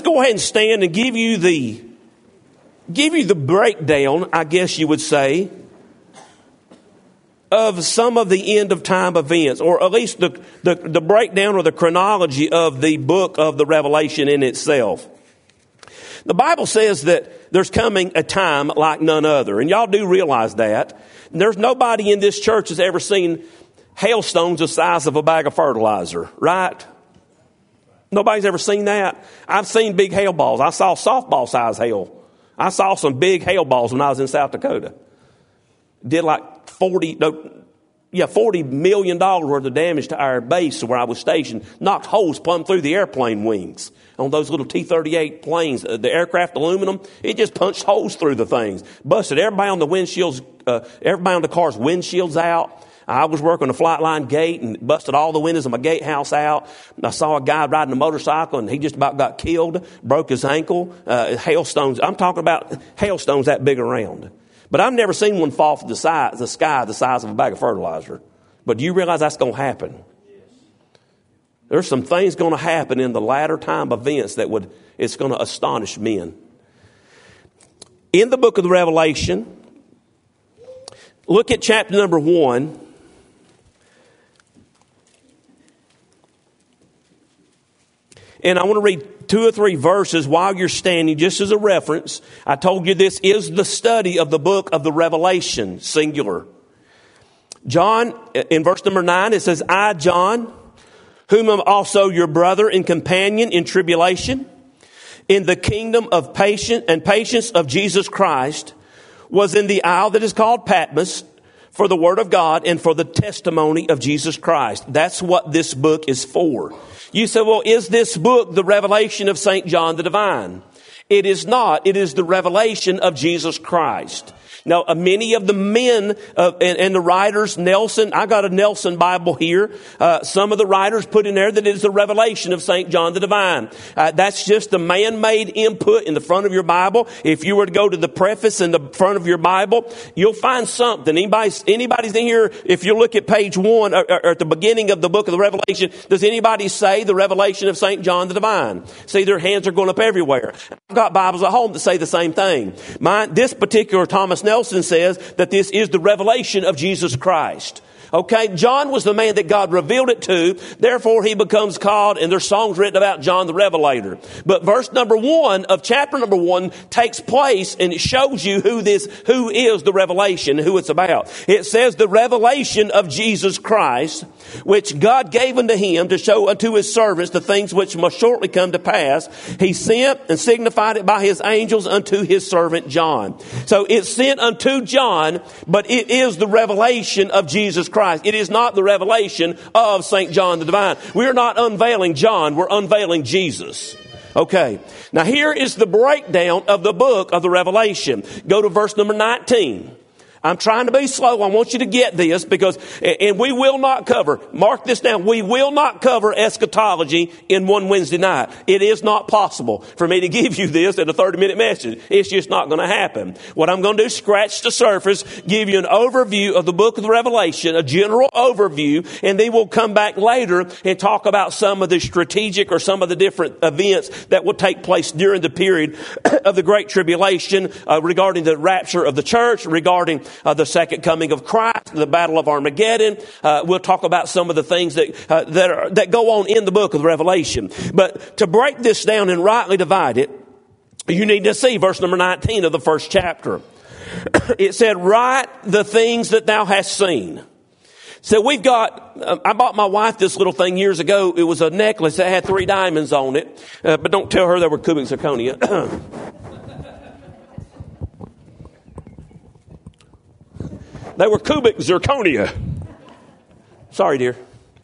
go ahead and stand and give you the breakdown, I guess you would say, of some of the end of time events, or at least the breakdown or the chronology of the book of the Revelation in itself. The Bible says that there's coming a time like none other, and y'all do realize that. There's nobody in this church that's ever seen hailstones the size of a bag of fertilizer, right? Nobody's ever seen that. I've seen big hail balls. I saw softball size hail. I saw some big hail balls when I was in South Dakota. Did like $40 million worth of damage to our base where I was stationed. Knocked holes plumb through the airplane wings on those little T-38 planes. The aircraft aluminum, it just punched holes through the things. Busted everybody on the windshields, everybody on the car's windshields out. I was working a flight line gate and busted all the windows of my gatehouse out. I saw a guy riding a motorcycle and he just about got killed, broke his ankle. Hailstones, I'm talking about hailstones that big around. But I've never seen one fall from the sky the size of a bag of fertilizer. But do you realize that's going to happen? There's some things going to happen in the latter time events it's going to astonish men. In the book of the Revelation, look at chapter number 1. And I want to read 2 or 3 verses while you're standing, just as a reference. I told you this is the study of the book of the Revelation, singular. John, in verse number 9, it says, I, John, whom am also your brother and companion in tribulation, in the kingdom of patience of Jesus Christ, was in the isle that is called Patmos for the word of God and for the testimony of Jesus Christ. That's what this book is for. You say, well, is this book the revelation of St. John the Divine? It is not. It is the revelation of Jesus Christ. Now, many of the men and the writers, Nelson, I got a Nelson Bible here. Some of the writers put in there that it is the revelation of St. John the Divine. That's just a man-made input in the front of your Bible. If you were to go to the preface in the front of your Bible, you'll find something. Anybody's in here, if you look at page 1 or at the beginning of the book of the Revelation, does anybody say the revelation of St. John the Divine? See, their hands are going up everywhere. I've got Bibles at home that say the same thing. This particular Thomas Nelson says that this is the revelation of Jesus Christ. Okay, John was the man that God revealed it to. Therefore, he becomes called, and there's songs written about John the Revelator. But verse number 1 of chapter number 1 takes place, and it shows you who is the revelation, who it's about. It says the revelation of Jesus Christ, which God gave unto him to show unto his servants the things which must shortly come to pass. He sent and signified it by his angels unto his servant John. So it's sent unto John, but it is the revelation of Jesus Christ. It is not the revelation of St. John the Divine. We're not unveiling John. We're unveiling Jesus. Okay. Now here is the breakdown of the book of the Revelation. Go to verse number 19. I'm trying to be slow. I want you to get this and we will not cover, mark this down, we will not cover eschatology in one Wednesday night. It is not possible for me to give you this in a 30-minute message. It's just not going to happen. What I'm going to do is scratch the surface, give you an overview of the book of the Revelation, a general overview, and then we'll come back later and talk about some of the strategic or some of the different events that will take place during the period of the Great Tribulation, regarding the rapture of the church, regarding the second coming of Christ, the battle of Armageddon. We'll talk about some of the things that go on in the book of the Revelation. But to break this down and rightly divide it, you need to see verse number 19 of the first chapter. It said, write the things that thou hast seen. So we've got, I bought my wife this little thing years ago. It was a necklace that had 3 diamonds on it. But don't tell her they were cubic zirconia. They were cubic zirconia. Sorry, dear.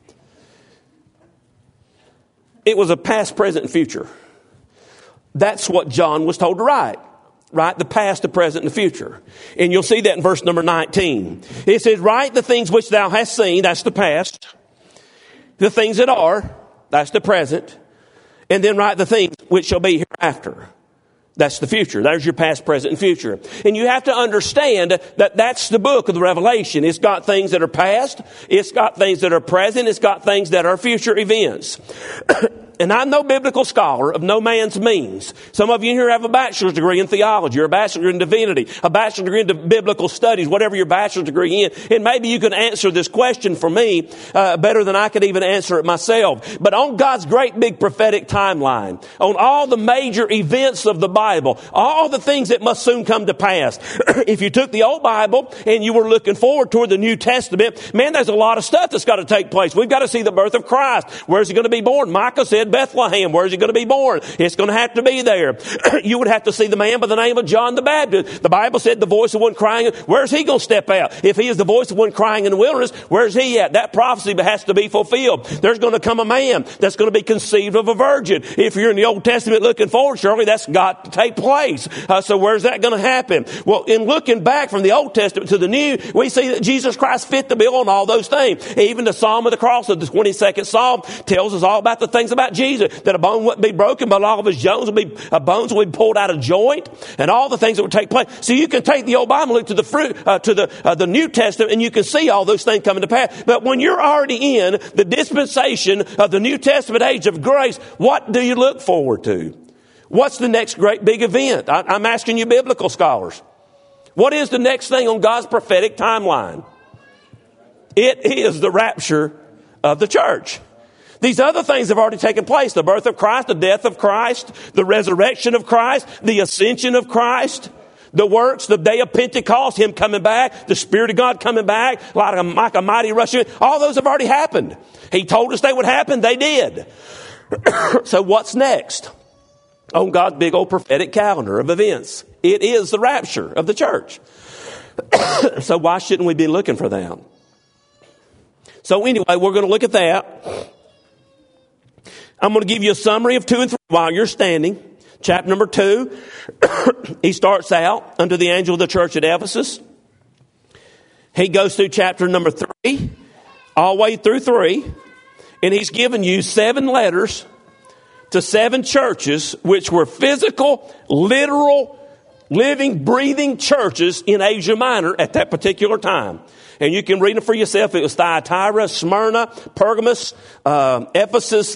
It was a past, present, and future. That's what John was told to write. Write the past, the present, and the future. And you'll see that in verse number 19. It says, write the things which thou hast seen, that's the past. The things that are, that's the present. And then write the things which shall be hereafter. That's the future. There's your past, present, and future. And you have to understand that that's the book of the Revelation. It's got things that are past. It's got things that are present. It's got things that are future events. and I'm no biblical scholar of no man's means. Some of you here have a bachelor's degree in theology, or a bachelor's degree in divinity, a bachelor's degree in biblical studies, whatever your bachelor's degree in. And maybe you can answer this question for me better than I could even answer it myself. But on God's great big prophetic timeline, on all the major events of the Bible, all the things that must soon come to pass, if you took the old Bible and you were looking forward toward the New Testament, man, there's a lot of stuff that's got to take place. We've got to see the birth of Christ. Where's he going to be born? Micah said Bethlehem. Where's he going to be born? It's going to have to be there. You would have to see the man by the name of John the Baptist. The Bible said the voice of one crying. Where's he going to step out? If he is the voice of one crying in the wilderness, where's he at? That prophecy has to be fulfilled. There's going to come a man that's going to be conceived of a virgin. If you're in the Old Testament looking forward, surely that's got to take place. So where's that going to happen? Well, in looking back from the Old Testament to the New, we see that Jesus Christ fit the bill on all those things. Even the Psalm of the Cross of the 22nd Psalm tells us all about the things about Jesus, that a bone wouldn't be broken, but all of his bones would be pulled out of joint, and all the things that would take place. So you can take the old Bible, look to the New Testament, and you can see all those things coming to pass. But when you're already in the dispensation of the New Testament age of grace, what do you look forward to? What's the next great big event? I'm asking you biblical scholars. What is the next thing on God's prophetic timeline? It is the rapture of the church. These other things have already taken place. The birth of Christ, the death of Christ, the resurrection of Christ, the ascension of Christ, the works, the day of Pentecost, him coming back, the Spirit of God coming back, like a mighty rushing. All those have already happened. He told us they would happen. They did. So what's next on God's big old prophetic calendar of events? It is the rapture of the church. So why shouldn't we be looking for that? So anyway, we're going to look at that. I'm going to give you a summary of 2 and 3 while you're standing. Chapter number 2, he starts out under the angel of the church at Ephesus. He goes through chapter number 3, all the way through 3, and he's given you 7 letters to 7 churches, which were physical, literal, living, breathing churches in Asia Minor at that particular time. And you can read them for yourself. It was Thyatira, Smyrna, Pergamos, Ephesus,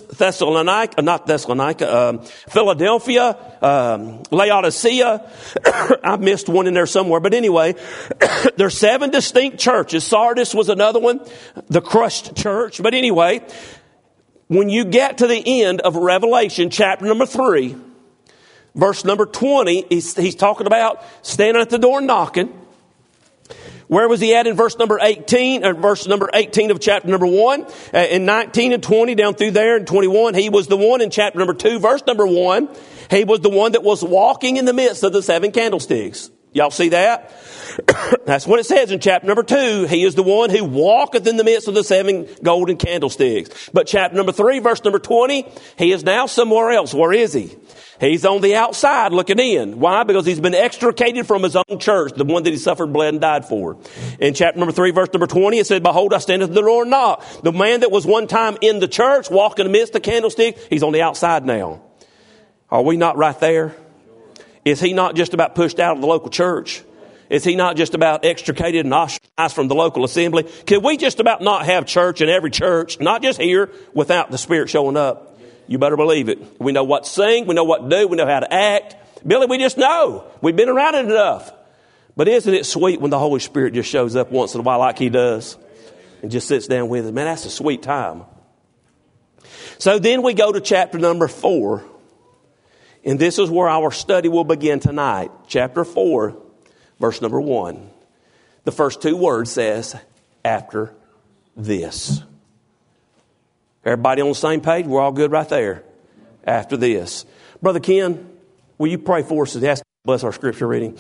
Philadelphia, Laodicea. I missed one in there somewhere. But anyway, there's 7 distinct churches. Sardis was another one, the crushed church. But anyway, when you get to the end of Revelation, chapter number 3, verse number 20, he's talking about standing at the door and knocking. Where was he at in verse number 18, or verse number 18 of chapter number 1? In 19 and 20, down through there, in 21, he was the one in chapter number 2, verse number 1. He was the one that was walking in the midst of the 7 candlesticks. Y'all see that? That's what it says in chapter number 2. He is the one who walketh in the midst of the 7 golden candlesticks. But chapter number 3, verse number 20, he is now somewhere else. Where is he? He's on the outside looking in. Why? Because he's been extricated from his own church, the one that he suffered, bled, and died for. In chapter number 3, verse number 20, it said, Behold, I stand at the door and knock. The man that was one time in the church, walking amidst the candlestick, he's on the outside now. Are we not right there? Is he not just about pushed out of the local church? Is he not just about extricated and ostracized from the local assembly? Could we just about not have church in every church, not just here, without the Spirit showing up? You better believe it. We know what to sing. We know what to do. We know how to act. Billy, we just know. We've been around it enough. But isn't it sweet when the Holy Spirit just shows up once in a while like he does and just sits down with us? Man, that's a sweet time. So then we go to chapter number 4. And this is where our study will begin tonight. Chapter 4, verse number 1. The first 2 words says, after this. Everybody on the same page? We're all good right there. After this. Brother Ken, will you pray for us and ask God to bless our scripture reading?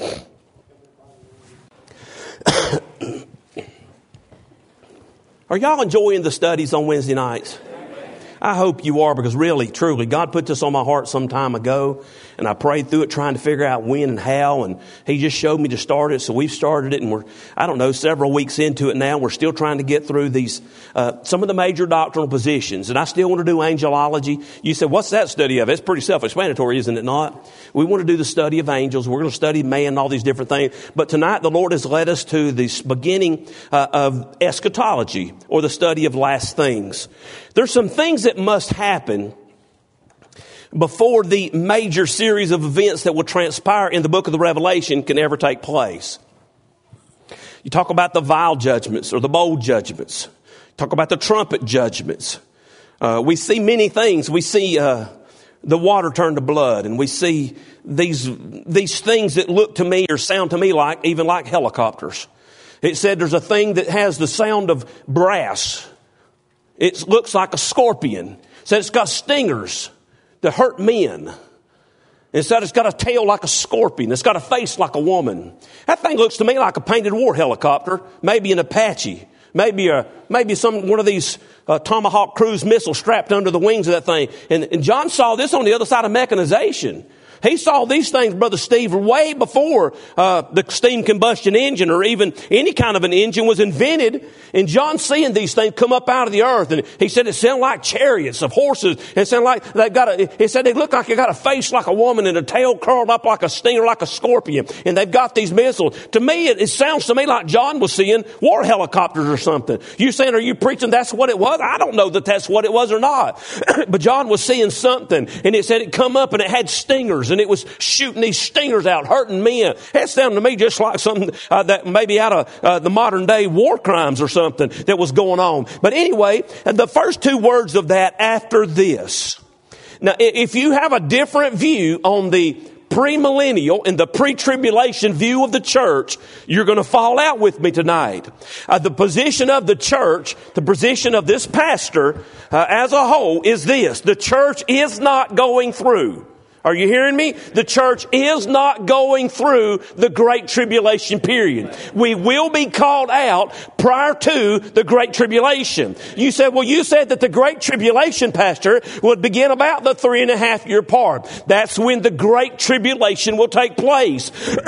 Are y'all enjoying the studies on Wednesday nights? I hope you are, because really, truly, God put this on my heart some time ago, and I prayed through it trying to figure out when and how, and he just showed me to start it, so we've started it, and we're, several weeks into it now. We're still trying to get through these, some of the major doctrinal positions, and I still want to do angelology. You said, what's that study of? It's pretty self-explanatory, isn't it not? We want to do the study of angels. We're going to study man and all these different things, but tonight the Lord has led us to this beginning of eschatology, or the study of last things. There's some things that must happen before the major series of events that will transpire in the book of the Revelation can ever take place. You talk about the vial judgments or the bowl judgments. Talk about the trumpet judgments. We see many things. We see the water turn to blood, and we see these things that look to me or sound to me like even like helicopters. It said there's a thing that has the sound of brass. It looks like a scorpion. It said it's got stingers that hurt men. It said it's got a tail like a scorpion. It's got a face like a woman. That thing looks to me like a painted war helicopter, maybe an Apache, maybe one of these Tomahawk cruise missiles strapped under the wings of that thing. And John saw this on the other side of mechanization. He saw these things, Brother Steve, way before the steam combustion engine or even any kind of an engine was invented. And John seeing these things come up out of the earth. And he said it sounded like chariots of horses. It sounded like he said they look like they got a face like a woman and a tail curled up like a stinger, like a scorpion. And they've got these missiles. To me, it sounds to me like John was seeing war helicopters or something. You saying, are you preaching that's what it was? I don't know that that's what it was or not. But John was seeing something. And it said it come up and it had stingers. And it was shooting these stingers out, hurting men. It sounded to me just like something that maybe out of the modern day war crimes or something that was going on. But anyway, the first two words of that, after this. Now, if you have a different view on the premillennial and the pre-tribulation view of the church, you're going to fall out with me tonight. The position of the church, the position of this pastor as a whole is this. The church is not going through. Are you hearing me? The church is not going through the Great Tribulation period. We will be called out prior to the Great Tribulation. You said that the Great Tribulation, Pastor, would begin about the 3.5 year part. That's when the Great Tribulation will take place.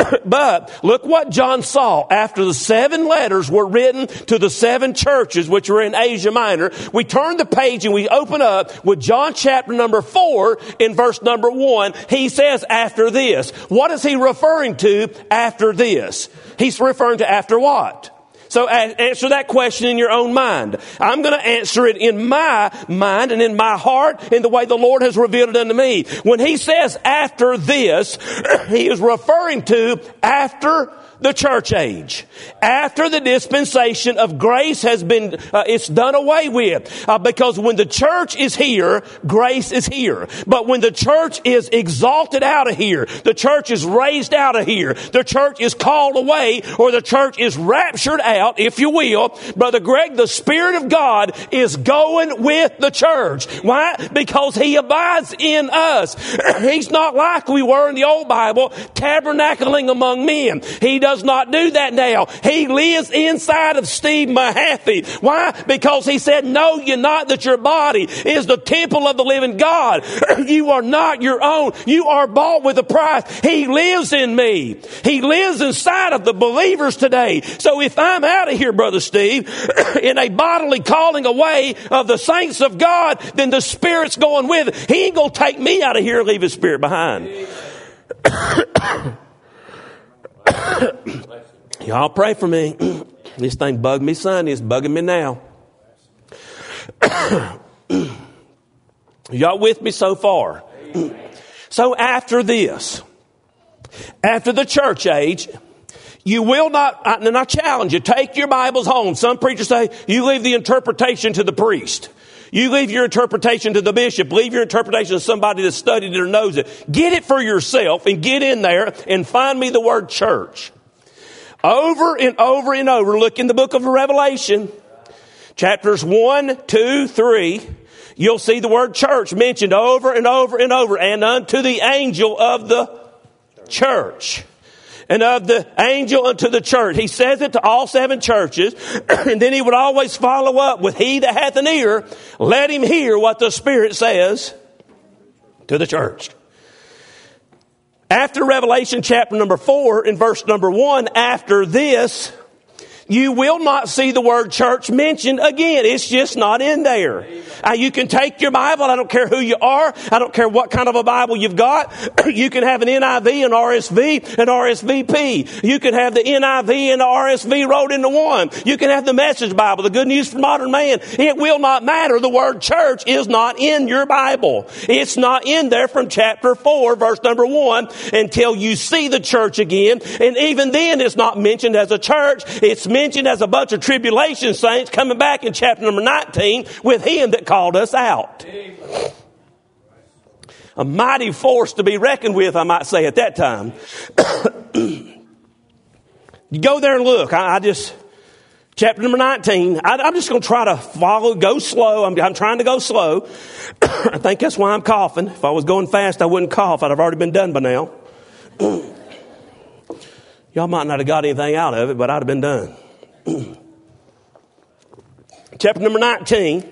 But look what John saw after the 7 letters were written to the 7 churches which were in Asia Minor. We turn the page and we open up with John chapter number 4 in verse number 1. He says after this. What is he referring to after this? He's referring to after what? So answer that question in your own mind. I'm going to answer it in my mind and in my heart in the way the Lord has revealed it unto me. When he says after this, he is referring to after the church age. After the dispensation of grace has been, it's done away with. Because when the church is here, grace is here. But when the church is exalted out of here, the church is raised out of here, the church is called away, or the church is raptured out, if you will, Brother Greg, the Spirit of God is going with the church. Why? Because He abides in us. He's not like we were in the old Bible, tabernacling among men. He does not do that now. He lives inside of Steve Mahaffey. Why? Because he said, know ye not that your body is the temple of the living God. You are not your own. You are bought with a price. He lives in me. He lives inside of the believers today. So if I'm out of here, Brother Steve, in a bodily calling away of the saints of God, then the Spirit's going with it. He ain't going to take me out of here and leave His Spirit behind. Y'all pray for me. This thing bugged me Sunday. It's bugging me now. Y'all with me so far? So after this, after the church age, you will not, and I challenge you, take your Bibles home. Some preachers say you leave the interpretation to the priest. You leave your interpretation to the bishop. Leave your interpretation to somebody that studied it or knows it. Get it for yourself and get in there and find me the word church. Over and over and over. Look in the book of Revelation, chapters 1, 2, 3. You'll see the word church mentioned over and over and over. And unto the angel of the church. And of the angel unto the church. He says it to all 7 churches. And then he would always follow up with, he that hath an ear, let him hear what the Spirit says to the church. After Revelation chapter number 4 in verse number 1, after this, you will not see the word church mentioned again. It's just not in there. You can take your Bible. I don't care who you are. I don't care what kind of a Bible you've got. You can have an NIV, an RSV, an RSVP. You can have the NIV and the RSV rolled into one. You can have the Message Bible, the Good News for Modern Man. It will not matter. The word church is not in your Bible. It's not in there from chapter 4, verse number 1, until you see the church again. And even then, it's not mentioned as a church. It's mentioned as a bunch of tribulation saints coming back in chapter number 19 with him that called us out. A mighty force to be reckoned with, I might say, at that time. You go there and look. Chapter number 19, I'm just going to try to go slow. I'm trying to go slow. I think that's why I'm coughing. If I was going fast, I wouldn't cough. I'd have already been done by now. Y'all might not have got anything out of it, but I'd have been done. Chapter number 19,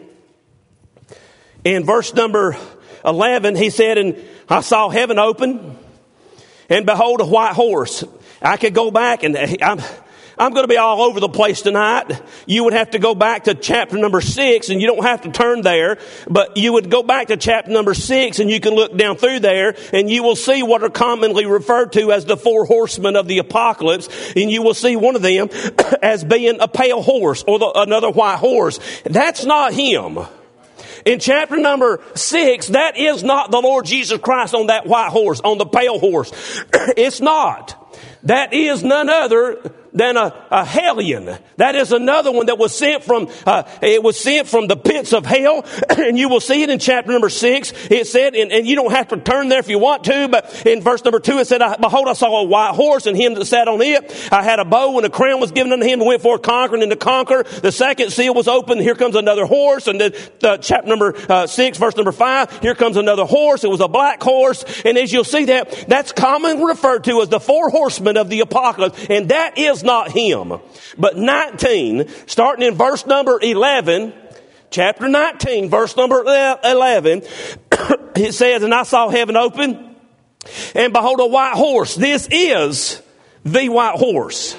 in verse number 11, he said, and I saw heaven open, and behold, a white horse. I could go back, and I'm going to be all over the place tonight. You would have to go back to chapter number 6, and you don't have to turn there, but you would go back to chapter number 6, and you can look down through there, and you will see what are commonly referred to as the 4 horsemen of the apocalypse, and you will see one of them as being a pale horse or another white horse. That's not him. In chapter number 6, that is not the Lord Jesus Christ on that white horse, on the pale horse. It's not. That is none other than a hellion. That is another one that was sent from, it was sent from the pits of hell. And you will see it in chapter number 6. It said, and you don't have to turn there if you want to, but in verse number 2 it said, behold, I saw a white horse, and him that sat on it. I had a bow, and a crown was given unto him, and went forth conquering and to conquer. The second seal was opened. Here comes another horse. And the chapter number 6, verse number 5, here comes another horse. It was a black horse. And as you'll see that's commonly referred to as the 4 horsemen of the apocalypse. And that is not him. But 19, starting in verse number 11, chapter 19, verse number 11, it says, and I saw heaven open, and behold, a white horse. This is the white horse.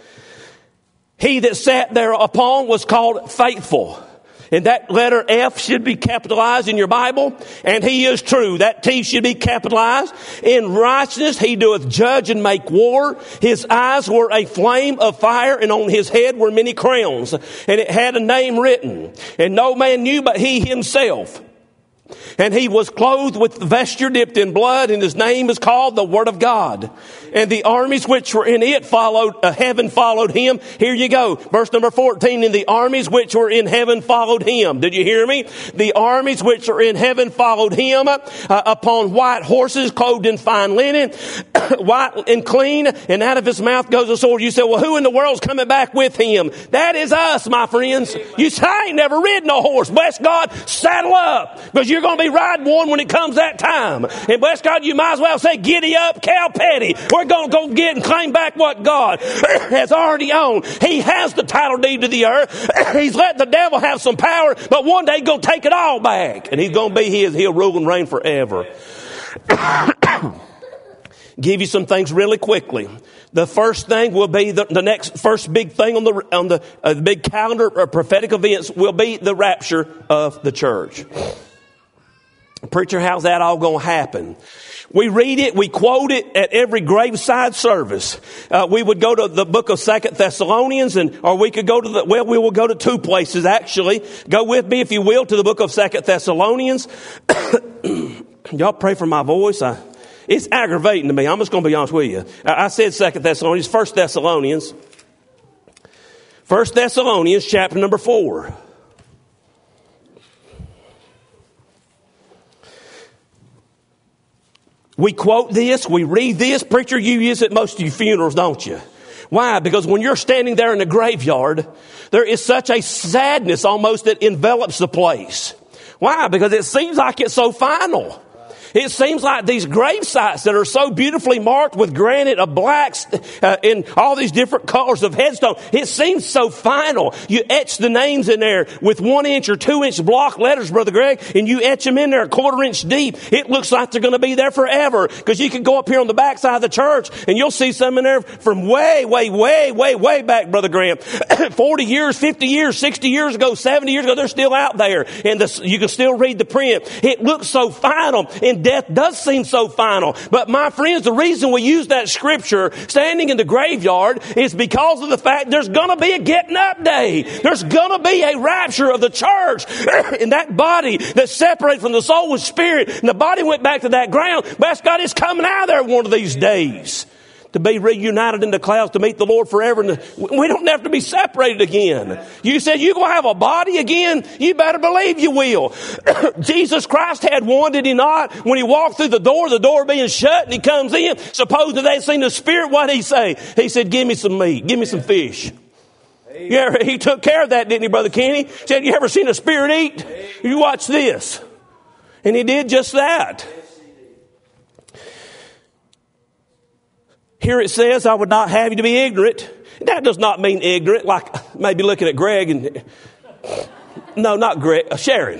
He that sat thereupon was called Faithful. And that letter F should be capitalized in your Bible. And he is true. That T should be capitalized. In righteousness he doeth judge and make war. His eyes were a flame of fire, and on his head were many crowns. And it had a name written, and no man knew but he himself. And he was clothed with vesture dipped in blood, and his name is called the Word of God. And the armies which were in it heaven followed him. Here you go. Verse number 14, and the armies which were in heaven followed him. Did you hear me? The armies which are in heaven followed him upon white horses, clothed in fine linen, white and clean, and out of his mouth goes a sword. You say, well, who in the world's coming back with him? That is us, my friends. You say, I ain't never ridden a horse. Bless God, saddle up, because you're going to be riding one when it comes that time. And bless God, you might as well say, giddy up, cow petty. We're going to go get and claim back what God has already owned. He has the title deed to the earth. He's let the devil have some power, but one day he's going to take it all back. And he's going to be his. He'll rule and reign forever. Give you some things really quickly. The first thing will be the next first big thing on the big calendar of prophetic events will be the rapture of the church. Preacher, how's that all going to happen? We read it, we quote it at every graveside service. We would go to the book of 2 Thessalonians, or we could go to we will go to 2 places actually. Go with me, if you will, to the book of 2 Thessalonians. Y'all pray for my voice. It's aggravating to me. I'm just going to be honest with you. I said 2 Thessalonians, 1 Thessalonians. 1 Thessalonians chapter number 4. We quote this, we read this. Preacher, you use it at most of your funerals, don't you? Why? Because when you're standing there in the graveyard, there is such a sadness almost that envelops the place. Why? Because it seems like it's so final. It seems like these grave sites that are so beautifully marked with granite of blacks in all these different colors of headstone, it seems so final. You etch the names in there with 1 inch or 2 inch block letters, Brother Greg, and you etch them in there 1/4 inch deep. It looks like they're going to be there forever, because you can go up here on the backside of the church and you'll see some in there from way back, Brother Graham. 40 years, 50 years, 60 years ago, 70 years ago, they're still out there, and you can still read the print. It looks so final, and death does seem so final. But my friends, the reason we use that scripture, standing in the graveyard, is because of the fact there's going to be a getting up day. There's going to be a rapture of the church. And that body that's separated from the soul and spirit, and the body went back to that ground, bless God, it's coming out of there one of these days to be reunited in the clouds to meet the Lord forever. And we don't have to be separated again. You said you're going to have a body again? You better believe you will. Jesus Christ had one, did he not? When he walked through the door being shut, and he comes in, supposing they'd seen the Spirit, what did he say? He said, give me some meat, give me some fish. Yeah, he took care of that, didn't he, Brother Kenny? Said, you ever seen a spirit eat? You watch this. And he did just that. Here it says, I would not have you to be ignorant. That does not mean ignorant, like maybe looking at Greg and... No, not Greg, Sharon.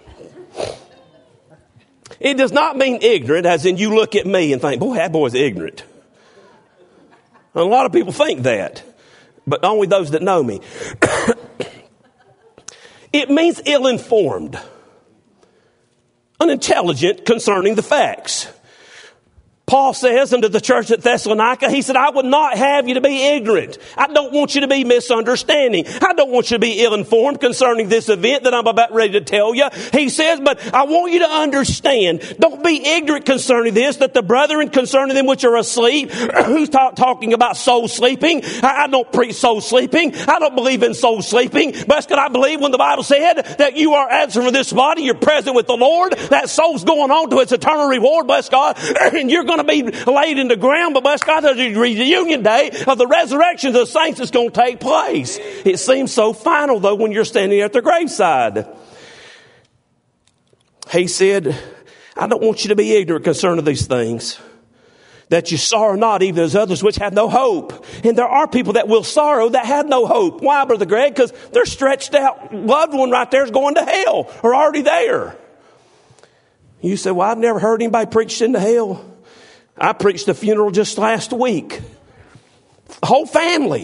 It does not mean ignorant as in you look at me and think, boy, that boy's ignorant. And a lot of people think that, but only those that know me. It means ill-informed, unintelligent concerning the facts. Paul says unto the church at Thessalonica, he said, I would not have you to be ignorant. I don't want you to be misunderstanding. I don't want you to be ill-informed concerning this event that I'm about ready to tell you. He says, but I want you to understand. Don't be ignorant concerning this, that the brethren concerning them which are asleep, who's talking about soul sleeping? I don't preach soul sleeping. I don't believe in soul sleeping. But could I believe when the Bible said that you are absent from this body, you're present with the Lord, that soul's going on to its eternal reward, bless God, and you're going to be laid in the ground, but bless God, there's a reunion day of the resurrection of the saints that's going to take place. It seems so final, though, when you're standing at the graveside. He said, I don't want you to be ignorant concerning these things, that you sorrow not, even as others which have no hope. And there are people that will sorrow that have no hope. Why, Brother Greg? Because their stretched out loved one right there is going to hell, or already there. You say, well, I've never heard anybody preach into hell. I preached a funeral just last week. A whole family.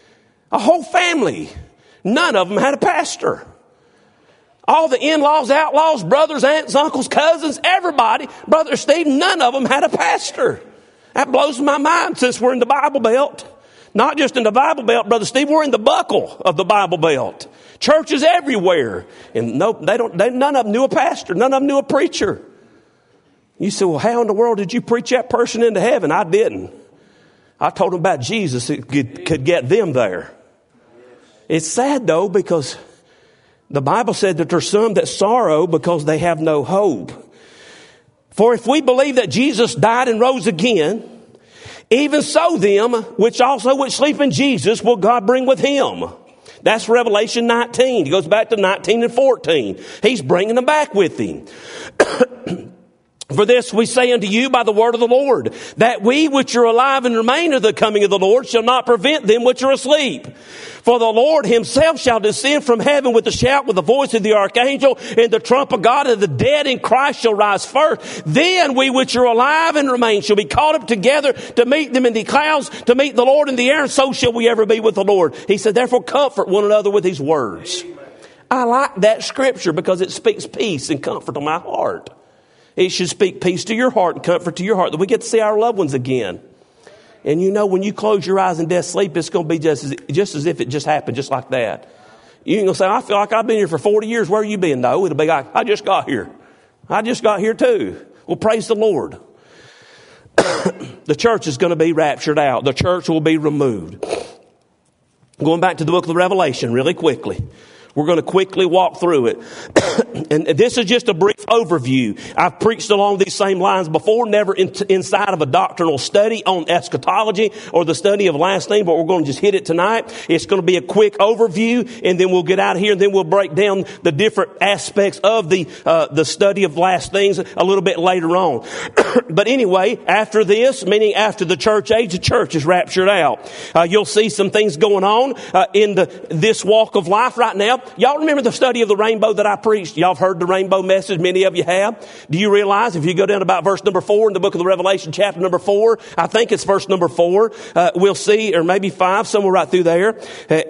None of them had a pastor. All the in-laws, outlaws, brothers, aunts, uncles, cousins, everybody, Brother Steve, none of them had a pastor. That blows my mind since we're in the Bible Belt. Not just in the Bible Belt, Brother Steve, we're in the buckle of the Bible Belt. Churches everywhere. And none of them knew a pastor. None of them knew a preacher. You say, well, how in the world did you preach that person into heaven? I didn't. I told them about Jesus. It could get them there. It's sad, though, because the Bible said that there's some that sorrow because they have no hope. For if we believe that Jesus died and rose again, even so them which sleep in Jesus will God bring with him. That's Revelation 19. He goes back to 19 and 14. He's bringing them back with him. For this we say unto you by the word of the Lord, that we which are alive and remain of the coming of the Lord shall not prevent them which are asleep. For the Lord himself shall descend from heaven with a shout, with the voice of the archangel, and the trump of God, and the dead in Christ shall rise first. Then we which are alive and remain shall be caught up together to meet them in the clouds, to meet the Lord in the air, and so shall we ever be with the Lord. He said, therefore comfort one another with these words. Amen. I like that scripture because it speaks peace and comfort to my heart. It should speak peace to your heart and comfort to your heart that we get to see our loved ones again. And you know, when you close your eyes in death sleep, it's going to be just as if it just happened, just like that. You ain't going to say, I feel like I've been here for 40 years. Where you been? No, it'll be like, I just got here. I just got here too. Well, praise the Lord. The church is going to be raptured out. The church will be removed. Going back to the book of the Revelation really quickly. We're going to quickly walk through it. And this is just a brief overview. I've preached along these same lines before, never inside of a doctrinal study on eschatology or the study of last thing, but we're going to just hit it tonight. It's going to be a quick overview, and then we'll get out of here, and then we'll break down the different aspects of the study of last things a little bit later on. But anyway, after this, meaning after the church age, the church is raptured out. You'll see some things going on in this walk of life right now. Y'all remember the study of the rainbow that I preached? Y'all have heard the rainbow message. Many of you have. Do you realize if you go down to about verse number 4 in the book of the Revelation, chapter number 4, I think it's verse number 4, we'll see, or maybe 5, somewhere right through there.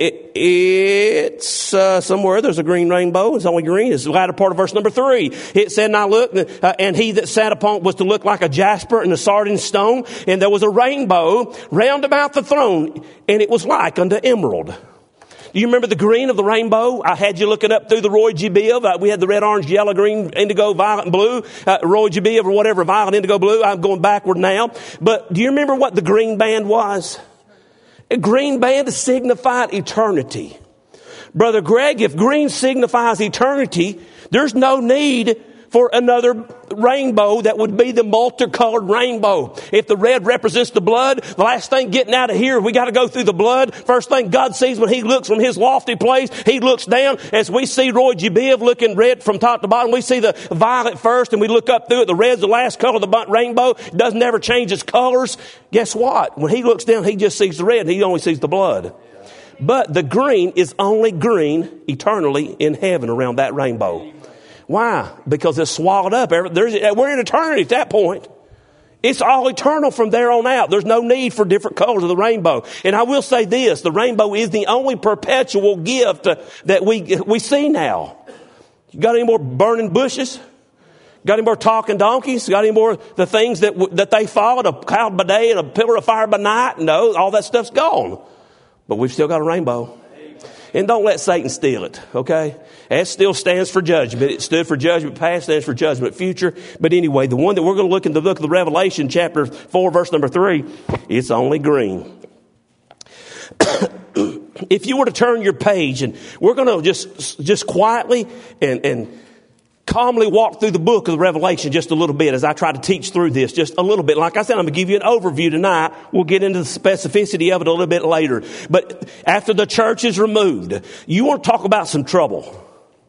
It's somewhere there's a green rainbow. It's only green. It's the latter part of verse number 3. It said, and I looked, and he that sat upon was to look like a jasper and a sardine stone, and there was a rainbow round about the throne, and it was like unto emerald. Do you remember the green of the rainbow? I had you looking up through the Roy G. Biv. We had the red, orange, yellow, green, indigo, violet, and blue. Roy G. Biv or whatever, violet, indigo, blue. I'm going backward now. But do you remember what the green band was? A green band signified eternity. Brother Greg, if green signifies eternity, there's no need for another rainbow that would be the multicolored rainbow. If the red represents the blood, the last thing getting out of here, we got to go through the blood. First thing God sees when he looks from his lofty place, he looks down. As we see Roy G. Biv looking red from top to bottom, we see the violet first, and we look up through it. The red's the last color of the rainbow. It doesn't ever change its colors. Guess what? When he looks down, he just sees the red, and he only sees the blood. But the green is only green eternally in heaven around that rainbow. Why? Because it's swallowed up. We're in eternity at that point. It's all eternal from there on out. There's no need for different colors of the rainbow. And I will say this, the rainbow is the only perpetual gift that we see now. You got any more burning bushes? Got any more talking donkeys? Got any more the things that they followed, a cloud by day and a pillar of fire by night? No, all that stuff's gone. But we've still got a rainbow. And don't let Satan steal it, okay? It still stands for judgment. It stood for judgment past, stands for judgment future. But anyway, the one that we're going to look in the book of the Revelation, chapter 4, verse number 3, it's only green. If you were to turn your page, and we're going to just quietly and calmly walk through the book of the Revelation just a little bit as I try to teach through this just a little bit. Like I said, I'm going to give you an overview tonight. We'll get into the specificity of it a little bit later. But after the church is removed, you want to talk about some trouble.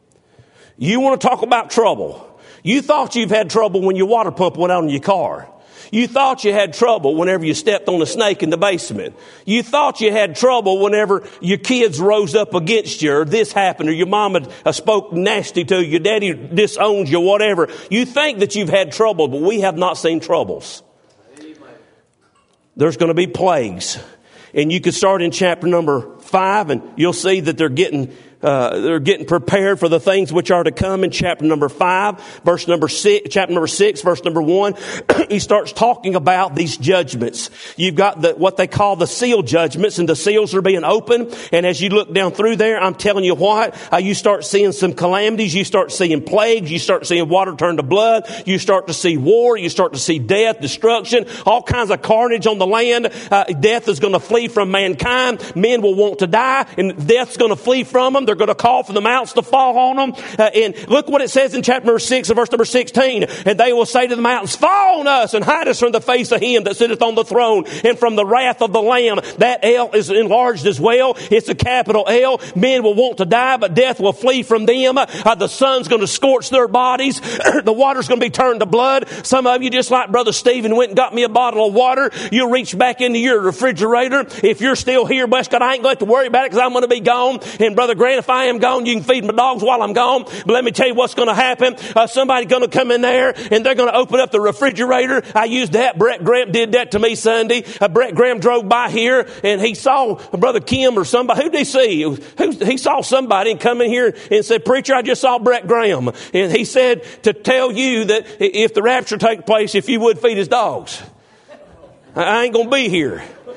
You want to talk about trouble. You thought you've had trouble when your water pump went out in your car. You thought you had trouble whenever you stepped on a snake in the basement. You thought you had trouble whenever your kids rose up against you, or this happened, or your mama spoke nasty to you, your daddy disowned you, whatever. You think that you've had trouble, but we have not seen troubles. There's going to be plagues. And you can start in chapter number 5, and you'll see that they're getting prepared for the things which are to come in chapter number 5, verse number 6, chapter number 6, verse number 1. He starts talking about these judgments. You've got what they call the seal judgments, and the seals are being opened. And as you look down through there, I'm telling you what, you start seeing some calamities. You start seeing plagues. You start seeing water turn to blood. You start to see war. You start to see death, destruction, all kinds of carnage on the land. Death is going to flee from mankind. Men will want to die, and death's going to flee from them. They're going to call for the mountains to fall on them. And look what it says in chapter number 6 and verse number 16. And they will say to the mountains, fall on us and hide us from the face of him that sitteth on the throne and from the wrath of the Lamb. That L is enlarged as well. It's a capital L. Men will want to die, but death will flee from them. The sun's going to scorch their bodies. The water's going to be turned to blood. Some of you, just like Brother Stephen went and got me a bottle of water, you'll reach back into your refrigerator. If you're still here, bless God, I ain't going to have to worry about it because I'm going to be gone. And Brother Grant, if I am gone, you can feed my dogs while I'm gone. But let me tell you what's going to happen. Somebody's going to come in there and they're going to open up the refrigerator. I used that. Brett Graham did that to me Sunday. Brett Graham drove by here and he saw Brother Kim or somebody. Who did he see? He saw somebody and come in here and said, preacher, I just saw Brett Graham. And he said to tell you that if the rapture takes place, if you would feed his dogs. I ain't going to be here.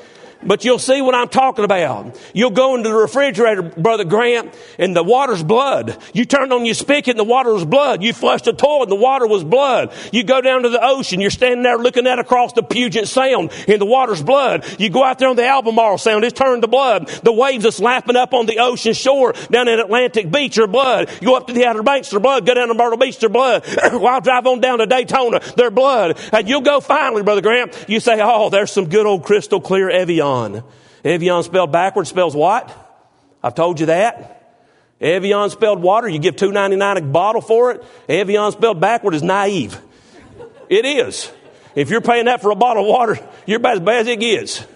But you'll see what I'm talking about. You'll go into the refrigerator, Brother Grant, and the water's blood. You turned on your spigot and the water was blood. You flushed the toilet and the water was blood. You go down to the ocean. You're standing there looking out across the Puget Sound and the water's blood. You go out there on the Albemarle Sound. It's turned to blood. The waves are slapping up on the ocean shore down in Atlantic Beach are blood. You go up to the Outer Banks, they're blood. Go down to Myrtle Beach, they're blood. While I drive on down to Daytona, they're blood. And you'll go finally, Brother Grant. You say, oh, there's some good old crystal clear Evian. Evian spelled backwards spells what? I've told you that. Evian spelled water. You give $2.99 a bottle for it. Evian spelled backward is naive. It is. If you're paying that for a bottle of water, you're about as bad as it gets.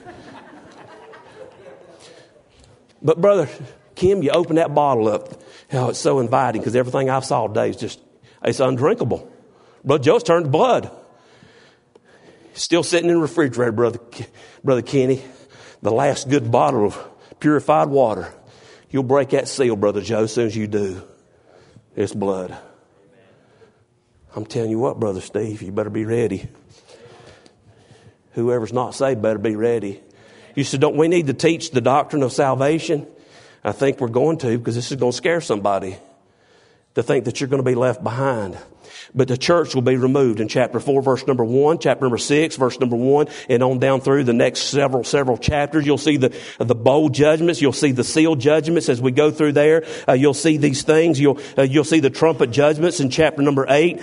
But Brother Kim, you open that bottle up. Oh, it's so inviting because everything I've saw today is just, it's undrinkable. Brother Joe's turned to blood. Still sitting in the refrigerator, Brother Kenny. The last good bottle of purified water. You'll break that seal, Brother Joe, as soon as you do. It's blood. I'm telling you what, Brother Steve, you better be ready. Whoever's not saved better be ready. You said, don't we need to teach the doctrine of salvation? I think we're going to, because this is going to scare somebody to think that you're going to be left behind. But the church will be removed in chapter 4, verse number 1, chapter number 6, verse number 1, and on down through the next several chapters. You'll see the bowl judgments. You'll see the seal judgments as we go through there. You'll see these things. You'll see the trumpet judgments in chapter number 8.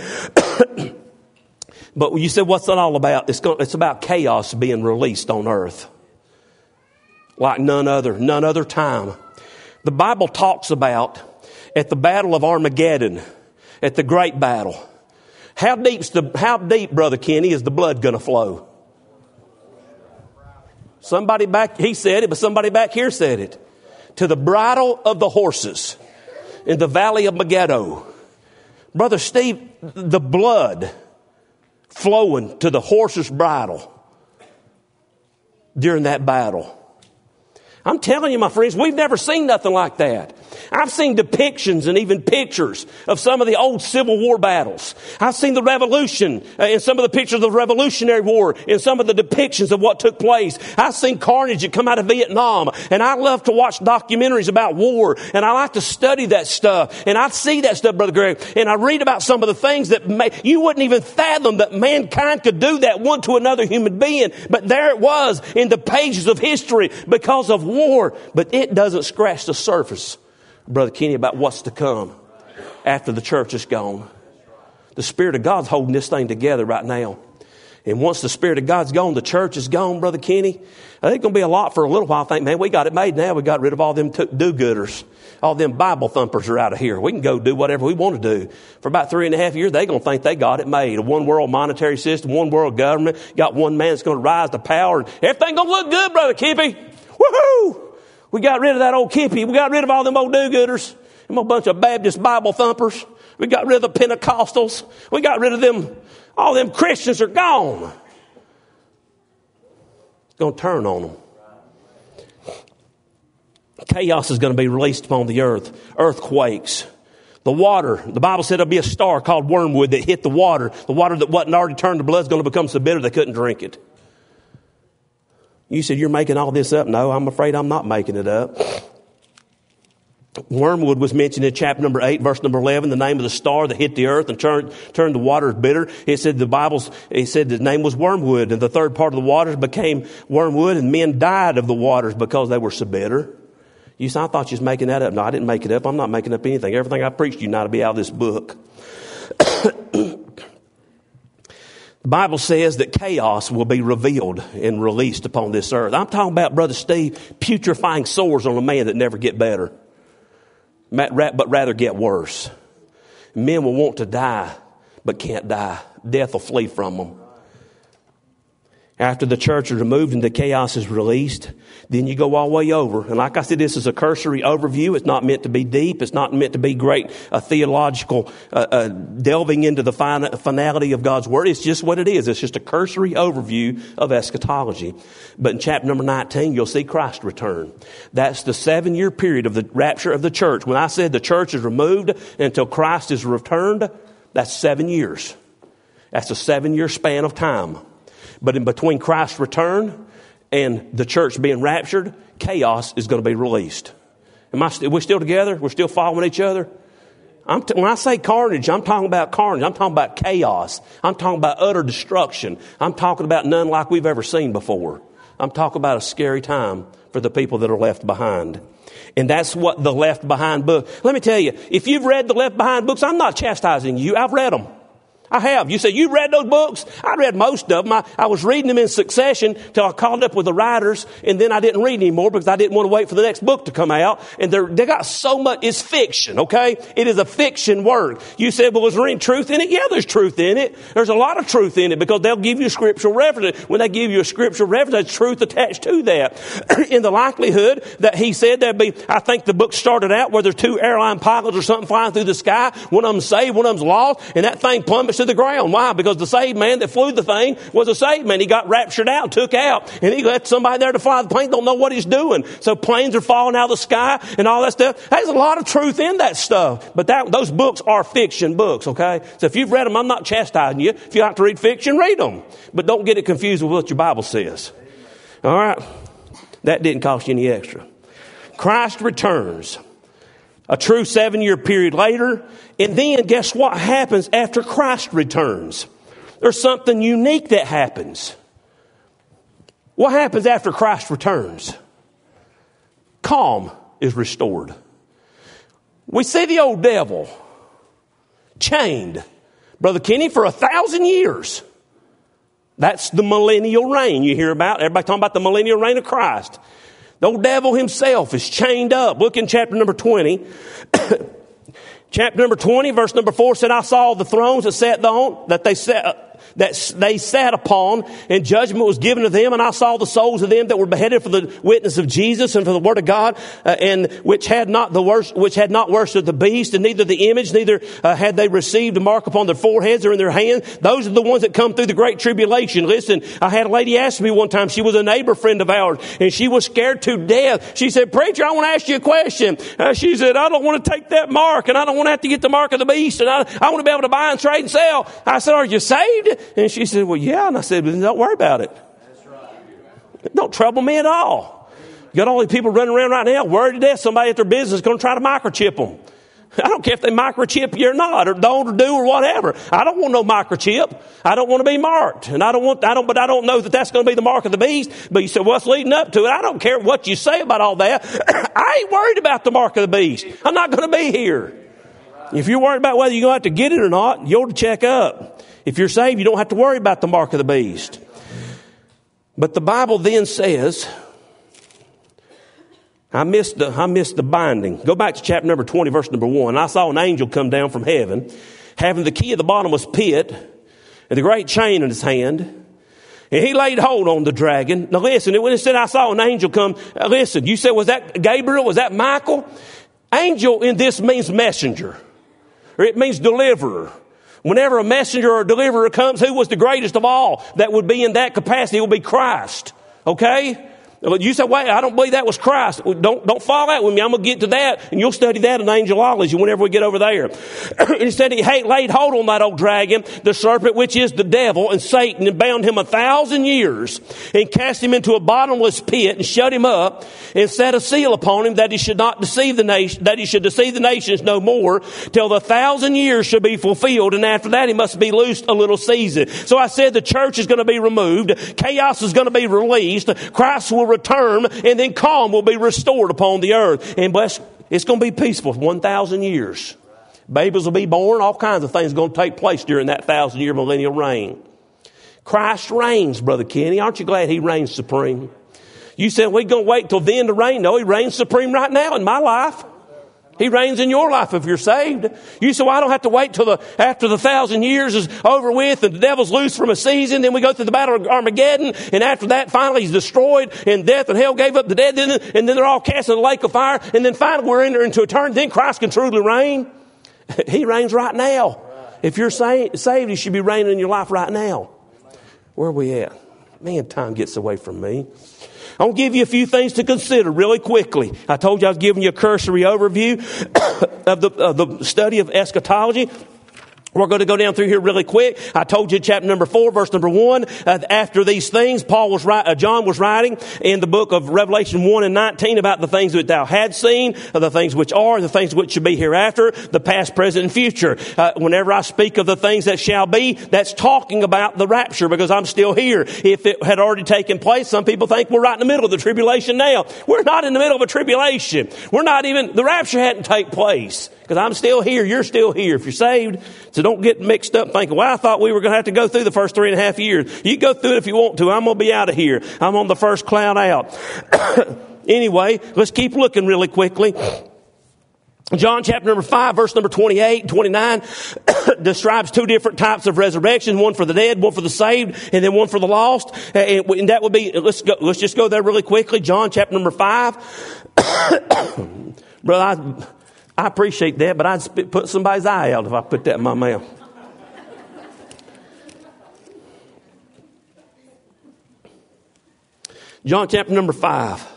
But you said, what's that all about? It's about chaos being released on earth. Like none other time. The Bible talks about at the battle of Armageddon, at the great battle. How deep, Brother Kenny, is the blood going to flow? Somebody back, he said it, but somebody back here said it. To the bridle of the horses in the valley of Megiddo. Brother Steve, the blood flowing to the horse's bridle during that battle. I'm telling you, my friends, we've never seen nothing like that. I've seen depictions and even pictures of some of the old Civil War battles. I've seen the Revolution in some of the pictures of the Revolutionary War, in some of the depictions of what took place. I've seen carnage that come out of Vietnam, and I love to watch documentaries about war, and I like to study that stuff, and I see that stuff, Brother Greg, and I read about some of the things that you wouldn't even fathom that mankind could do that one to another human being, but there it was in the pages of history because of war. But it doesn't scratch the surface, Brother Kenny, about what's to come after the church is gone. The Spirit of God's holding this thing together right now. And once the Spirit of God's gone, the church is gone, Brother Kenny. I think it's going to be a lot for a little while. I think, man, we got it made now. We got rid of all them do-gooders. All them Bible thumpers are out of here. We can go do whatever we want to do. For about 3.5 years, they're going to think they got it made. A one world monetary system, one world government. Got one man that's going to rise to power. And everything going to look good, Brother Kippy. Woohoo! We got rid of that old Kippy. We got rid of all them old do-gooders. Them old bunch of Baptist Bible thumpers. We got rid of the Pentecostals. We got rid of them. All them Christians are gone. It's going to turn on them. Chaos is going to be released upon the earth. Earthquakes. The water. The Bible said there'll be a star called wormwood that hit the water. The water that wasn't already turned to blood is going to become so bitter they couldn't drink it. You said you're making all this up. No, I'm afraid I'm not making it up. Wormwood was mentioned in chapter number 8, verse number 11, the name of the star that hit the earth and turned the waters bitter. It said the name was wormwood, and the third part of the waters became wormwood, and men died of the waters because they were so bitter. You said, I thought you was making that up. No, I didn't make it up. I'm not making up anything. Everything I preached you now to be out of this book. The Bible says that chaos will be revealed and released upon this earth. I'm talking about, Brother Steve, putrefying sores on a man that never get better, but rather get worse. Men will want to die, but can't die. Death will flee from them. After the church is removed and the chaos is released, then you go all the way over. And like I said, this is a cursory overview. It's not meant to be deep. It's not meant to be great theological delving into the finality of God's Word. It's just what it is. It's just a cursory overview of eschatology. But in chapter number 19, you'll see Christ return. That's the 7-year period of the rapture of the church. When I said the church is removed until Christ is returned, that's 7 years. That's a 7-year span of time. But in between Christ's return and the church being raptured, chaos is going to be released. Are we still together? We're still following each other? When I say carnage, I'm talking about carnage. I'm talking about chaos. I'm talking about utter destruction. I'm talking about none like we've ever seen before. I'm talking about a scary time for the people that are left behind. And that's what the Left Behind book. Let me tell you, if you've read the Left Behind books, I'm not chastising you. I've read them. I have. You say, you read those books? I read most of them. I was reading them in succession till I caught up with the writers, and then I didn't read anymore because I didn't want to wait for the next book to come out. And they got so much, it's fiction, okay? It is a fiction work. You said, well, was there any truth in it? Yeah, there's truth in it. There's a lot of truth in it because they'll give you a scriptural reference. When they give you a scriptural reference, there's truth attached to that. In the likelihood that he said there'd be, I think the book started out where there's two airline pilots or something flying through the sky. One of them's saved, one of them's lost, and that thing plummets to the ground. Why? Because the saved man that flew the thing was a saved man. He got raptured out, took out, and he left somebody there to fly the plane, don't know what he's doing. So planes are falling out of the sky and all that stuff. There's a lot of truth in that stuff. But those books are fiction books, okay? So if you've read them, I'm not chastising you. If you like to read fiction, read them. But don't get it confused with what your Bible says. All right? That didn't cost you any extra. Christ returns. A true 7-year period later. And then guess what happens after Christ returns? There's something unique that happens. What happens after Christ returns? Calm is restored. We see the old devil chained, Brother Kenny, for 1,000 years. That's the millennial reign you hear about. Everybody talking about the millennial reign of Christ. The old devil himself is chained up. Look in chapter number 20. Chapter number 20, verse number 4 said, I saw the thrones that they sat upon, and judgment was given to them, and I saw the souls of them that were beheaded for the witness of Jesus and for the word of God, and which had not worshipped the beast, and neither the image, neither had they received a mark upon their foreheads or in their hands. Those are the ones that come through the great tribulation. Listen, I had a lady ask me one time, she was a neighbor friend of ours, and she was scared to death. She said, preacher, I want to ask you a question. She said, I don't want to take that mark, and I don't want to have to get the mark of the beast, and I want to be able to buy and trade and sell. I said, are you saved? And she said, well, yeah. And I said, well, don't worry about it. That's right. Don't trouble me at all. You got all these people running around right now worried to death somebody at their business is going to try to microchip them. I don't care if they microchip you or not, or don't or do or whatever. I don't want no microchip. I don't want to be marked. And I don't know that that's going to be the mark of the beast. But you said, what's leading up to it? I don't care what you say about all that. I ain't worried about the mark of the beast. I'm not going to be here. If you're worried about whether you're going to have to get it or not, you ought to check up. If you're saved, you don't have to worry about the mark of the beast. But the Bible then says, I missed the binding. Go back to chapter number 20, verse number 1. I saw an angel come down from heaven, having the key of the bottomless pit and the great chain in his hand. And he laid hold on the dragon. Now listen, when it said I saw an angel come, listen, you said, was that Gabriel? Was that Michael? Angel in this means messenger, or it means deliverer. Whenever a messenger or a deliverer comes, who was the greatest of all that would be in that capacity? It would be Christ. Okay? You say, wait, I don't believe that was Christ. Don't fall out with me. I'm going to get to that, and you'll study that in angelology whenever we get over there. Instead, he laid hold on that old dragon, the serpent, which is the devil and Satan, and bound him 1,000 years, and cast him into a bottomless pit, and shut him up, and set a seal upon him that he should not deceive the nation, that he should deceive the nations no more, till the 1,000 years should be fulfilled, and after that he must be loosed a little season. So I said the church is going to be removed, chaos is going to be released, Christ will return, and then calm will be restored upon the earth. And bless, it's going to be peaceful for 1,000 years. Babies will be born. All kinds of things are going to take place during that 1,000-year millennial reign. Christ reigns, Brother Kenny. Aren't you glad he reigns supreme? You said, we're going to wait till then to reign. No, he reigns supreme right now in my life. He reigns in your life if you're saved. You say, well, I don't have to wait till after the 1,000 years is over with and the devil's loose from a season. Then we go through the battle of Armageddon. And after that, finally he's destroyed and death and hell gave up the dead. And then they're all cast in the lake of fire. And then finally we're entering into eternity. Then Christ can truly reign. He reigns right now. If you're saved, he should be reigning in your life right now. Where are we at? Man, time gets away from me. I'll give you a few things to consider really quickly. I told you I was giving you a cursory overview of the study of eschatology. We're going to go down through here really quick. I told you chapter number 4, verse number 1. After these things, John was writing in the book of Revelation 1 and 19 about the things that thou had seen, the things which are, the things which should be hereafter, the past, present, and future. Whenever I speak of the things that shall be, that's talking about the rapture because I'm still here. If it had already taken place, some people think we're right in the middle of the tribulation now. We're not in the middle of a tribulation. The rapture hadn't taken place. Because I'm still here, you're still here. If you're saved, so don't get mixed up thinking, well, I thought we were going to have to go through the first 3.5 years. You go through it if you want to. I'm going to be out of here. I'm on the first cloud out. Anyway, let's keep looking really quickly. John chapter number 5, verse number 28 and 29 describes 2 different types of resurrection, one for the dead, one for the saved, and then one for the lost. And that would be, let's just go there really quickly. John chapter number 5. Brother, I appreciate that, but I'd put somebody's eye out if I put that in my mouth. John chapter number 5.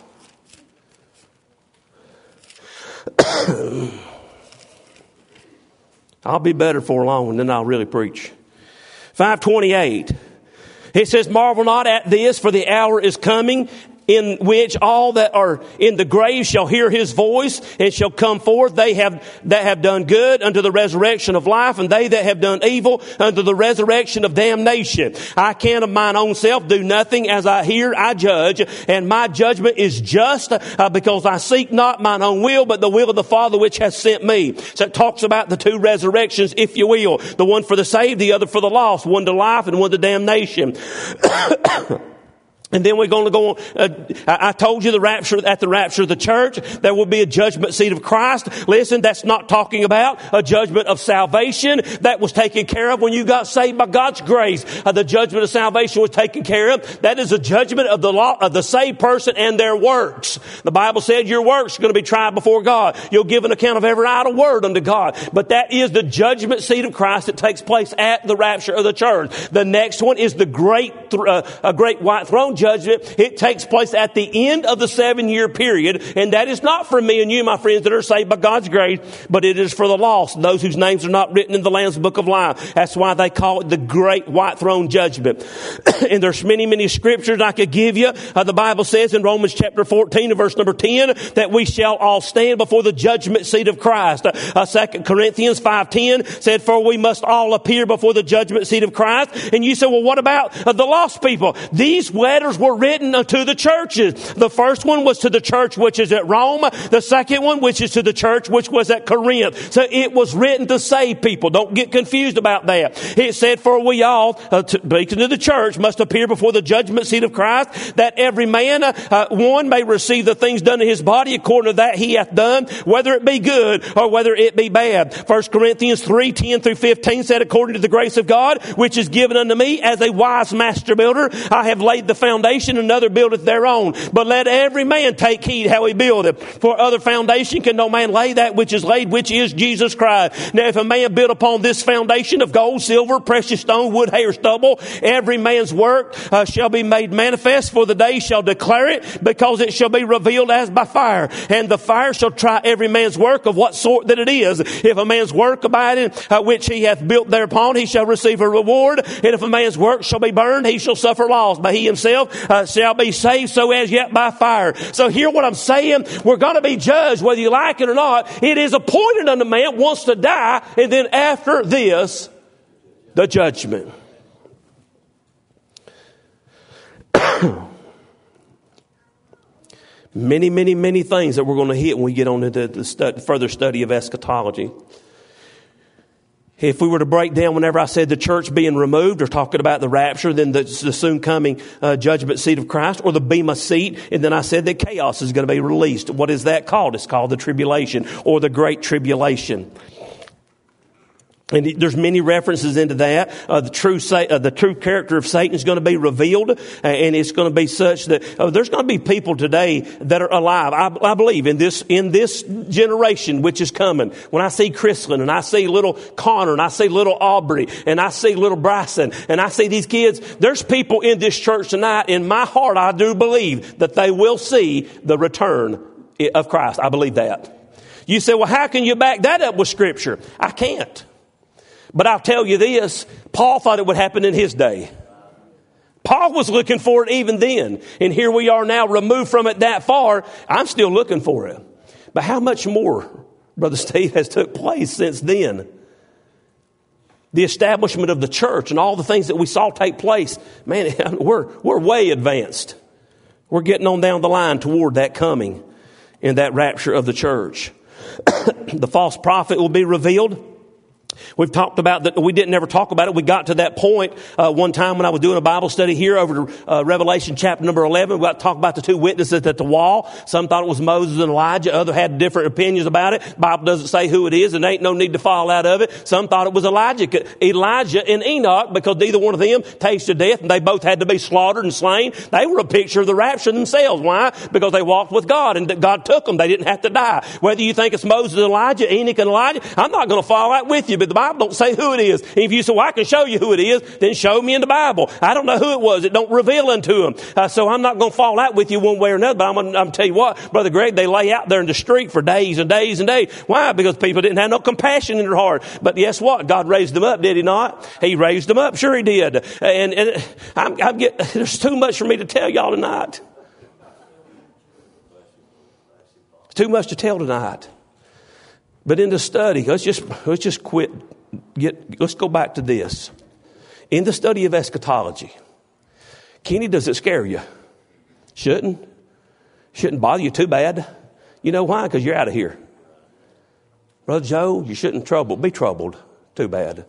I'll be better for long and then I'll really preach. 5:28. It says, marvel not at this, for the hour is coming in which all that are in the grave shall hear his voice and shall come forth. They that have done good unto the resurrection of life, and they that have done evil unto the resurrection of damnation. I can of mine own self do nothing. As I hear, I judge, and my judgment is just, because I seek not mine own will, but the will of the Father which has sent me. So it talks about the 2 resurrections, if you will. The one for the saved, the other for the lost. One to life and one to damnation. And then we're going to go on. I told you at the rapture of the church, there will be a judgment seat of Christ. Listen, that's not talking about a judgment of salvation. That was taken care of when you got saved by God's grace. The judgment of salvation was taken care of. That is a judgment of the law of the saved person and their works. The Bible said your works are going to be tried before God. You'll give an account of every idle word unto God. But that is the judgment seat of Christ that takes place at the rapture of the church. The next one is the great white throne judgment. It takes place at the end of the 7-year period, and that is not for me and you, my friends, that are saved by God's grace, but it is for the lost, those whose names are not written in the Lamb's book of life. That's why they call it the great white throne judgment. And there's many scriptures I could give you. The Bible says in Romans chapter 14 and verse number 10 that we shall all stand before the judgment seat of Christ. 2 Corinthians 5:10 said, for we must all appear before the judgment seat of Christ. And you say, well, what about the lost people? These letters were written unto the churches. The first one was to the church which is at Rome. The second one, which is to the church which was at Corinth. So it was written to save people. Don't get confused about that. It said, for we all, speaking to the church, must appear before the judgment seat of Christ, that every man, one may receive the things done in his body according to that he hath done, whether it be good or whether it be bad. 1 Corinthians 3:10 through 15 said, according to the grace of God, which is given unto me as a wise master builder, I have laid the foundation, another buildeth thereon. But let every man take heed how he buildeth. For other foundation can no man lay that which is laid, which is Jesus Christ. Now if a man build upon this foundation of gold, silver, precious stone, wood, hay, or stubble, every man's work shall be made manifest, for the day shall declare it, because it shall be revealed as by fire. And the fire shall try every man's work of what sort that it is. If a man's work abiding, which he hath built thereupon, he shall receive a reward. And if a man's work shall be burned, he shall suffer loss. But he himself shall be saved, so as yet by fire. So hear what I'm saying. We're going to be judged whether you like it or not. It is appointed unto man once to die, and then after this, the judgment. Many things that we're going to hit when we get on into the further study of eschatology. If we were to break down whenever I said the church being removed or talking about the rapture, then the soon coming judgment seat of Christ, or the Bema seat, and then I said that chaos is going to be released. What is that called? It's called the tribulation or the great tribulation. And there's many references into that. The true character of Satan is going to be revealed, and it's going to be such that there's going to be people today that are alive. I believe in this generation which is coming. When I see Chrislyn, and I see little Connor, and I see little Aubrey, and I see little Bryson, and I see these kids, there's people in this church tonight. In my heart, I do believe that they will see the return of Christ. I believe that. You say, well, how can you back that up with Scripture? I can't. But I'll tell you this, Paul thought it would happen in his day. Paul was looking for it even then. And here we are now removed from it that far. I'm still looking for it. But how much more, Brother Steve, has took place since then? The establishment of the church and all the things that we saw take place. Man, we're way advanced. We're getting on down the line toward that coming and that rapture of the church. The false prophet will be revealed. We've talked about that. We didn't ever talk about it. We got to that point one time when I was doing a Bible study here over Revelation chapter number 11. We got to talk about the two witnesses at the wall. Some thought it was Moses and Elijah. Others had different opinions about it. The Bible doesn't say who it is, and there ain't no need to fall out of it. Some thought it was Elijah and Enoch, because neither one of them tasted death, and they both had to be slaughtered and slain. They were a picture of the rapture themselves. Why? Because they walked with God, and God took them. They didn't have to die. Whether you think it's Moses and Elijah, Enoch and Elijah, I'm not going to fall out with you, but the Bible don't say who it is. And if you say, well, I can show you who it is, then show me in the Bible. I don't know who it was. It don't reveal unto them. So I'm not going to fall out with you one way or another. But I'm going to tell you what, Brother Greg, they lay out there in the street for days and days and days. Why? Because people didn't have no compassion in their heart. But guess what? God raised them up, did he not? He raised them up. Sure he did. And there's too much for me to tell y'all tonight. It's too much to tell tonight. But in the study, let's just quit. Let's go back to this. In the study of eschatology, Kenny, does it scare you? Shouldn't bother you too bad. You know why? Because you're out of here. Brother Joe, you shouldn't be troubled too bad.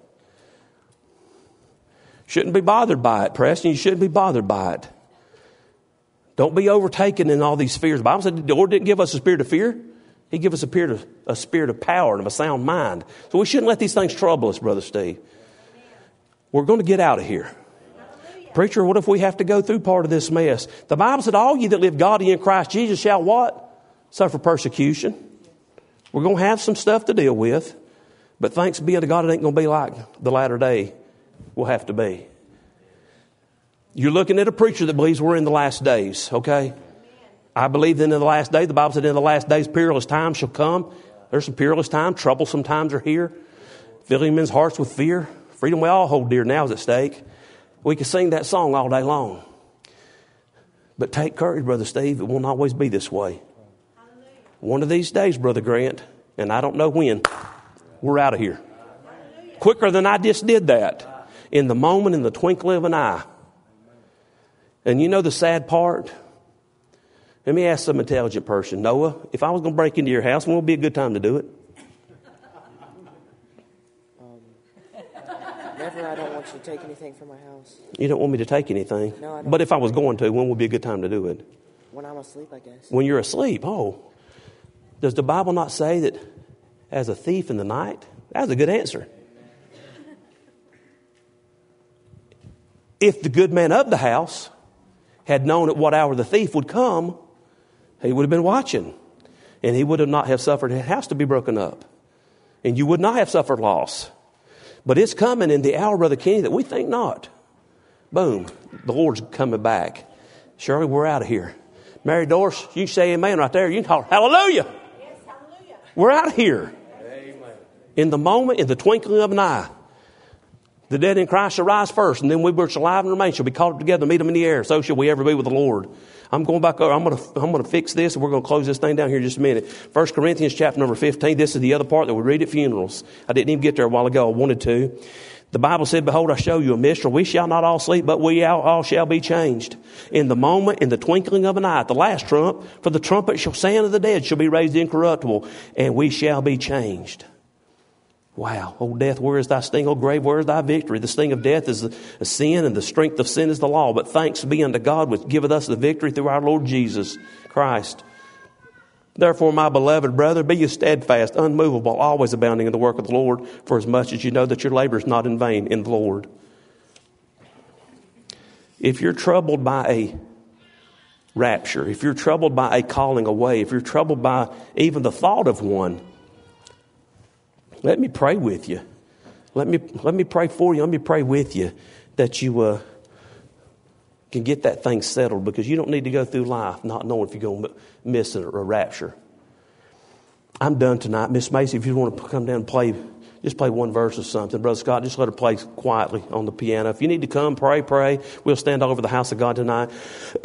Shouldn't be bothered by it, Preston. You shouldn't be bothered by it. Don't be overtaken in all these fears. The Bible said the Lord didn't give us a spirit of fear. He gave us a spirit of power and of a sound mind. So we shouldn't let these things trouble us, Brother Steve. We're going to get out of here. Preacher, what if we have to go through part of this mess? The Bible said, all ye that live godly in Christ Jesus shall what? Suffer persecution. We're going to have some stuff to deal with. But thanks be unto God, it ain't going to be like the latter day will have to be. You're looking at a preacher that believes we're in the last days, okay? I believe that in the last days, the Bible said in the last days, perilous times shall come. There's some perilous times. Troublesome times are here. Filling men's hearts with fear. Freedom we all hold dear now is at stake. We can sing that song all day long. But take courage, Brother Steve. It won't always be this way. One of these days, Brother Grant, and I don't know when, we're out of here. Quicker than I just did that. In the moment, in the twinkling of an eye. And you know the sad part? Let me ask some intelligent person. Noah, if I was going to break into your house, when would be a good time to do it? Never. I don't want you to take anything from my house. You don't want me to take anything? No, I don't. But if I was going to, when would be a good time to do it? When I'm asleep, I guess. When you're asleep. Oh. Does the Bible not say that as a thief in the night? That's a good answer. If the good man of the house had known at what hour the thief would come, he would have been watching. And he would have not have suffered his house to be broken up. And you would not have suffered loss. But it's coming in the hour, Brother Kenny, that we think not. Boom. The Lord's coming back. Shirley, we're out of here. Mary Doris, you say amen right there. You can holler, hallelujah. Yes, hallelujah. We're out of here. Amen. In the moment, in the twinkling of an eye. The dead in Christ shall rise first, and then we which are alive and remain shall be caught up together, meet them in the air. So shall we ever be with the Lord. I'm going back over. I'm going to fix this, and we're going to close this thing down here in just a minute. 1 Corinthians chapter number 15. This is the other part that we read at funerals. I didn't even get there a while ago. I wanted to. The Bible said, behold, I show you a mystery. We shall not all sleep, but we all shall be changed. In the moment, in the twinkling of an eye, at the last trump, for the trumpet shall sound, and the dead shall be raised incorruptible, and we shall be changed. Wow. O death, where is thy sting? O grave, where is thy victory? The sting of death is a sin, and the strength of sin is the law. But thanks be unto God, which giveth us the victory through our Lord Jesus Christ. Therefore, my beloved brother, be you steadfast, unmovable, always abounding in the work of the Lord, for as much as you know that your labor is not in vain in the Lord. If you're troubled by a rapture, if you're troubled by a calling away, if you're troubled by even the thought of one, let me pray with you. Let me pray for you. Let me pray with you that you can get that thing settled, because you don't need to go through life not knowing if you're going to miss a rapture. I'm done tonight. Miss Macy, if you want to come down and play Just play one verse or something. Brother Scott, just let her play quietly on the piano. If you need to come, pray. We'll stand all over the house of God tonight.